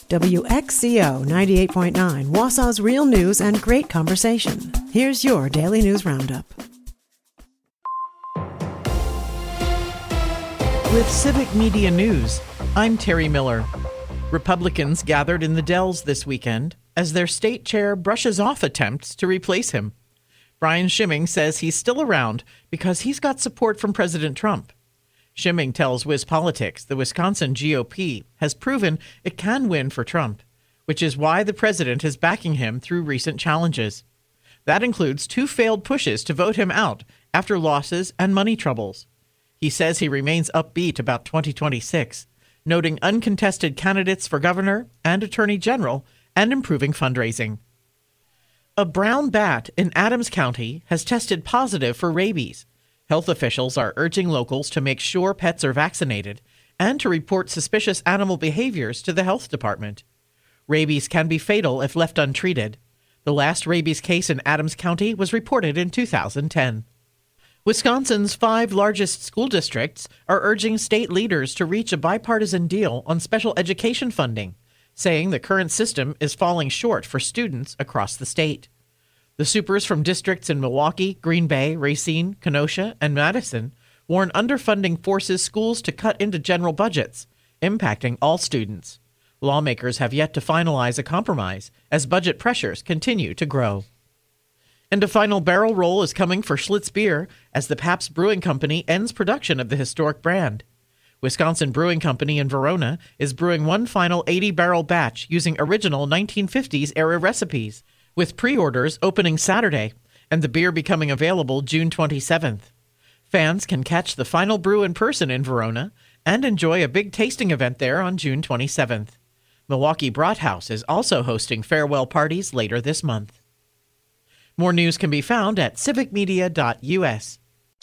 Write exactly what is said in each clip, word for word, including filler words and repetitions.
W X C O ninety-eight point nine, Wausau's real news and great conversation. Here's your Daily News Roundup. With Civic Media News, I'm Terry Miller. Republicans gathered in the Dells this weekend as their state chair brushes off attempts to replace him. Brian Schimming says he's still around because he's got support from President Trump. Schimming tells WisPolitics the Wisconsin G O P has proven it can win for Trump, which is why the president is backing him through recent challenges. That includes two failed pushes to vote him out after losses and money troubles. He says he remains upbeat about twenty twenty-six, noting uncontested candidates for governor and attorney general and improving fundraising. A brown bat in Adams County has tested positive for rabies. Health officials are urging locals to make sure pets are vaccinated and to report suspicious animal behaviors to the health department. Rabies can be fatal if left untreated. The last rabies case in Adams County was reported in two thousand ten. Wisconsin's five largest school districts are urging state leaders to reach a bipartisan deal on special education funding, saying the current system is falling short for students across the state. The supers from districts in Milwaukee, Green Bay, Racine, Kenosha, and Madison warn underfunding forces schools to cut into general budgets, impacting all students. Lawmakers have yet to finalize a compromise as budget pressures continue to grow. And a final barrel roll is coming for Schlitz Beer as the Pabst Brewing Company ends production of the historic brand. Wisconsin Brewing Company in Verona is brewing one final eighty-barrel batch using original nineteen fifties-era recipes, with pre-orders opening Saturday and the beer becoming available June twenty-seventh. Fans can catch the final brew in person in Verona and enjoy a big tasting event there on June twenty-seventh. Milwaukee Brathaus is also hosting farewell parties later this month. More news can be found at civic media dot U S.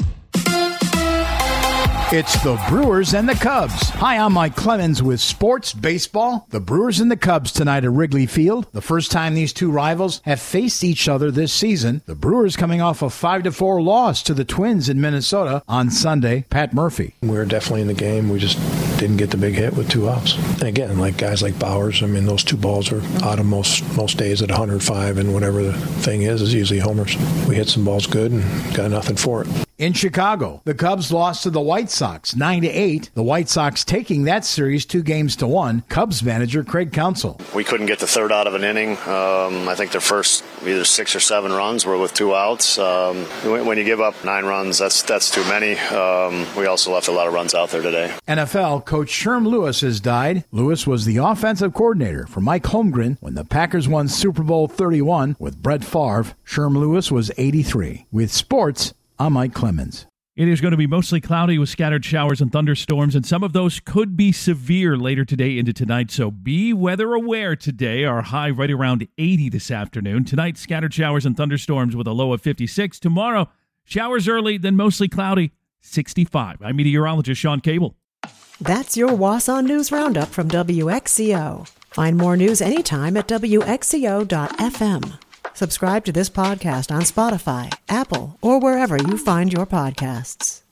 It's the Brewers and the Cubs. Hi, I'm Mike Clemens with Sports Baseball. The Brewers and the Cubs tonight at Wrigley Field. The first time these two rivals have faced each other this season. The Brewers coming off a five to four loss to the Twins in Minnesota on Sunday. Pat Murphy. We were definitely in the game. We just didn't get the big hit with two outs. And again, like guys like Bowers, I mean, those two balls are out of most most days at one oh five, and whatever the thing is, is usually homers. We hit some balls good and got nothing for it. In Chicago, the Cubs lost to the White Sox nine to eight. The White Sox taking that series two games to one. Cubs manager Craig Counsell. We couldn't get the third out of an inning. Um, I think their first either six or seven runs were with two outs. Um, when you give up nine runs, that's that's too many. Um, we also left a lot of runs out there today. N F L coach Sherm Lewis has died. Lewis was the offensive coordinator for Mike Holmgren when the Packers won Super Bowl thirty-one with Brett Favre. Sherm Lewis was eighty-three. With sports, I'm Mike Clemens. It is going to be mostly cloudy with scattered showers and thunderstorms, and some of those could be severe later today into tonight, so be weather aware today. Our high right around eighty this afternoon. Tonight, scattered showers and thunderstorms with a low of fifty-six. Tomorrow, showers early, then mostly cloudy, sixty-five. I'm meteorologist Sean Cable. That's your Wausau News Roundup from W X C O. Find more news anytime at W X C O dot F M. Subscribe to this podcast on Spotify, Apple, or wherever you find your podcasts.